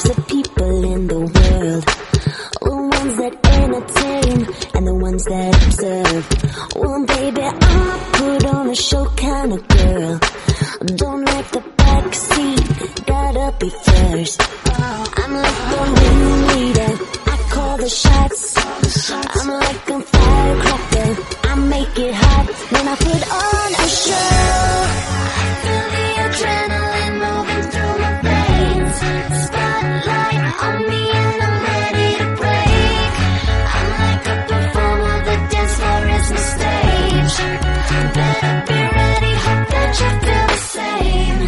types of people in the world. The ones that entertain and the ones that observe. Well, baby, I'm a put on a show kind of girl. Don't like the backseat, gotta be first. I'm like the ringleader, I call the shots. I'm like a firecracker, I make it hot. Then I put on a show. Feel the adrenaline moving through my veins. Spotlight on me and I'm ready to break. I'm like a performer, the dance floor is my stage. Better be ready, hope that you feel the same.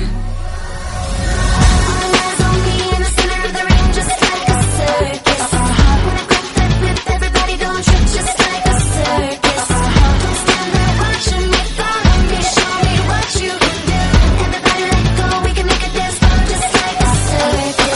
All eyes on me in the center of the ring, just like a circus. When I grab that whip, everybody don't trip, just like a circus. Don't stand there watching me, follow me, show me what you can do. Everybody let go, we can make a dance floor just like a circus.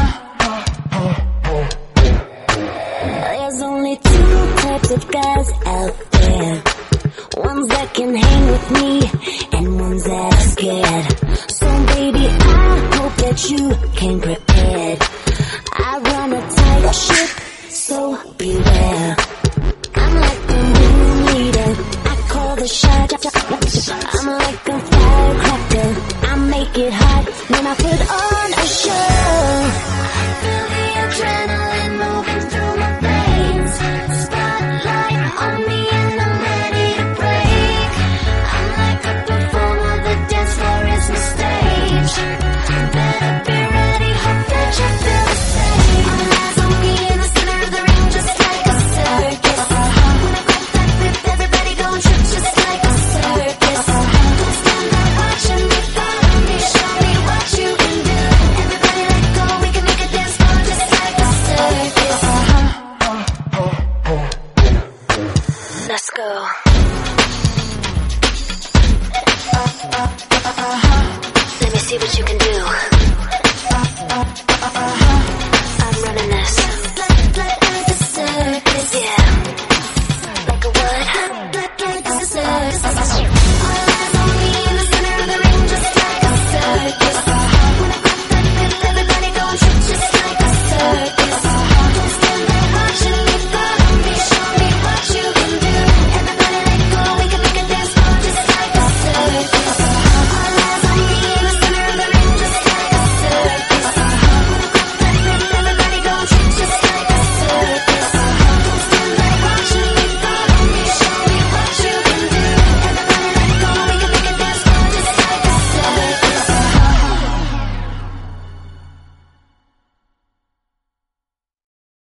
There's only two types of guys out there. Ones that can hang with me and ones that are scared. So baby, I hope that you came prepared. I run a tight ship, so beware. I'm like the ringleader, I call the shots. I'm like a firecracker, I make it hot. Then I put on a show. Feel the adrenaline moving through my veins. Spotlight on me and I'm ready to break. I'm like a performer, the dance floor is my stage. Better be ready, hope that you feel the same. All eyes on me in the center of the ring, just like a circus. When I grab that whip, everybody don't trip, just like a circus. Don't stand there watching me, follow me, show me what you can do. Everybody let go, we can make a dance floor just like a circus. Let's go. Let me see what you can do.